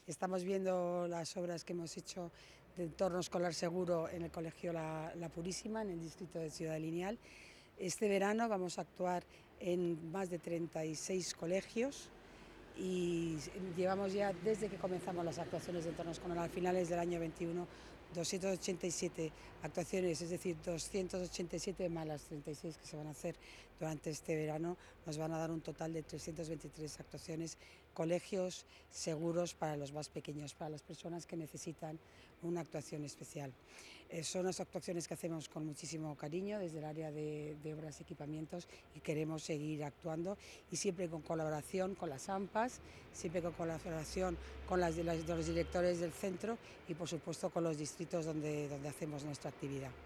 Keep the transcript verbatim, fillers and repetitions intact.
Estamos viendo las obras que hemos hecho de entorno escolar seguro en el Colegio La, La Purísima, en el distrito de Ciudad Lineal. Este verano vamos a actuar en más de treinta y seis colegios y llevamos ya, desde que comenzamos las actuaciones de entorno escolar a finales del año veintiuno, doscientas ochenta y siete actuaciones, es decir, doscientas ochenta y siete más las treinta y seis que se van a hacer durante este verano, nos van a dar un total de trescientas veintitrés actuaciones, colegios seguros para los más pequeños, para las personas que necesitan una actuación especial. Eh, son las actuaciones que hacemos con muchísimo cariño desde el área de, de obras y equipamientos, y queremos seguir actuando, y siempre con colaboración con las AMPAs, siempre con colaboración con las de, las de los directores del centro y por supuesto con los distritos donde, donde hacemos nuestra actividad.